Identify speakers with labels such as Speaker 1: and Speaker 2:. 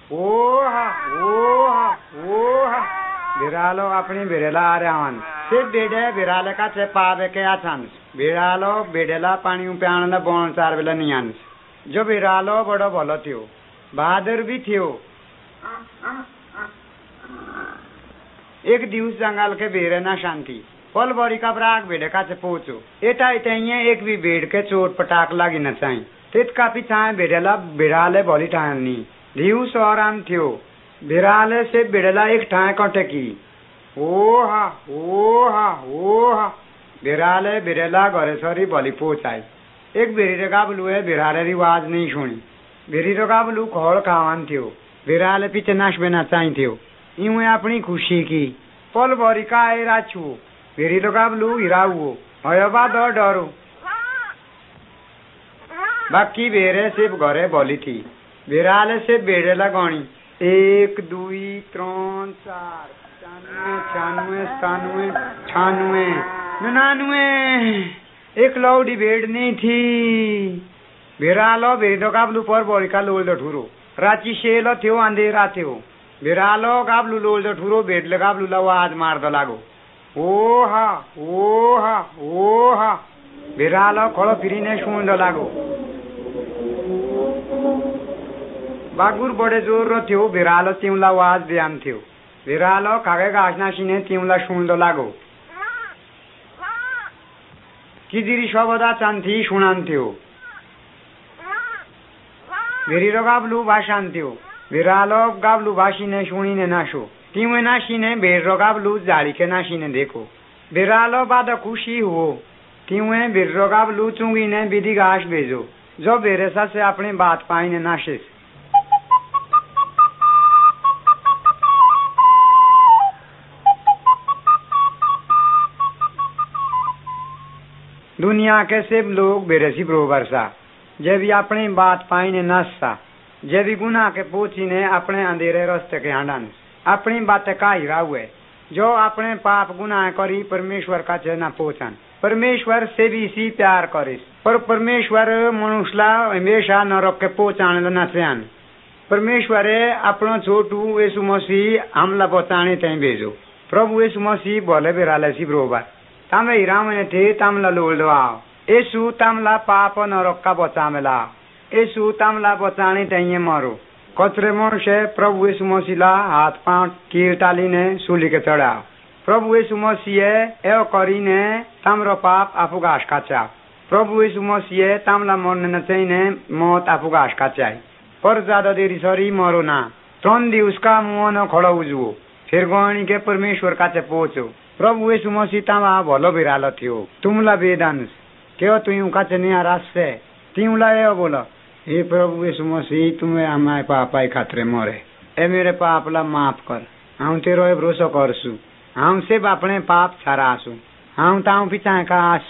Speaker 1: ओहा ओहा ओहा बिरालो अपनी बिरेला आ रहा से बेडे बिराले का से पावे के आछान बिरालो बेडेला पानी प्याण बोन चार बेला नहीं जो बिरालो बड़ो भलो थियो बहादुर भी थियो। एक दिवस जंगल के बेरे ना शांति पल बड़ी का ब्राक बेड़े का से पहुंचो एटा इतने एक भी बेड़ के चोट पटाक लगी न चाहिए तित का पीछा बेड़ेला बिराले बोली ठानी दिवस आराम थियो बिराले से बेड़ेला एक ठाए कटे की ओहा ओहा ओहा बिराले बिरेला घरे सरी बोली पहुंचाई एक बेरी गाबलू है बिराले रिवाज नहीं सुनी बेरी गाबलू खोल खावान थियो बिराले पीछे नाश बेना चाहिए थियो यूं अपनी खुशी की पल बरी का एरा छू बेरी गाबलू हिराऊ हयबा डरू बाकी बेरे से घरे बोली थी बिराले से बेड़ेला गणी 1 2 3 4 95 97 98 99 एक लौड़ी बेड़ नहीं थी बिरालो बेड़ो गाबलू पर बोरी का लोल दो ठूरो राची शेलो थियो अंधेरा थियो बिरालो गाबलू लोल दो ठूरो बेड़ गाबलू लवाज मार दो लागो ओहा ओहा ओहा बिरालो खोलो फिरी ने सुन दो लागो बागुर बड़े जोर रो थियो बिरालो तिउला वाज ब्याम थियो बिरालो कागे गाछना सिने तिउला सुन दो लागो किजिरी सबदा चांथी सुनान थियो बेरीरो गाबलू भाषान थियो बिरालो गाबलू भाषी ने सुनी ने नाशो तिउए नाशी ने बेरो गाबलू जाड़ी के नाशी ने देखो बिरालो बाद खुशी हो तिउए बेरो गाबलू चुंगी ने विधि घास भेजो जो बेरेसा से अपनी बात पाई ने नाशिस दुनिया के सब लोग बेरसी बरोबर सा जब भी अपनी बात पाई ने नसा जब भी गुनाह के पोची ने अपने अंधेरे रास्ते के हांडन अपनी बातें का हीरा हुए जो अपने पाप गुनाह करी परमेश्वर का चेना पोचन परमेश्वर से भी इसी प्यार करिस पर परमेश्वर मनुष्यला हमेशा नरक के पोचाने न चाहन परमेश्वर अपनो छोटू यीशु मसीह हमला बचाने तय भेजो प्रभु यीशु मसीह बोले बिराले सी बरोबर तमे हीरा मने थे तमला लोल आओ यीशु तमला पाप नरक का बचामेला यीशु तमला बचाने तय मरो कचरे मनुष्य प्रभु यीशु मसीहला हाथ पांव कील टाली ने सूली के चढ़ा प्रभु यीशु मसीह एव करीने तमरो पाप आफू घास काचा प्रभु यीशु मसीह तमला मरने न चाहिए मौत आफू घास काचाई पर ज्यादा देरी सरी मरो ना 3 दिवस का मुंह न खड़ो उजुओ फिर गणी के परमेश्वर का चे पहुंचो प्रभु यीशु मसीह तमा भलो बिरालो थियो तुमला वेदांश क्यों तुम का नहीं रास्ते तिमला ये बोलो हे प्रभु यीशु मसीह तुम्हें हमारे पापाई खातरे मरे ए मेरे पापला माफ कर हम तेरो भरोसा करसु हम से अपने पाप छारासु हम ताऊ पिता का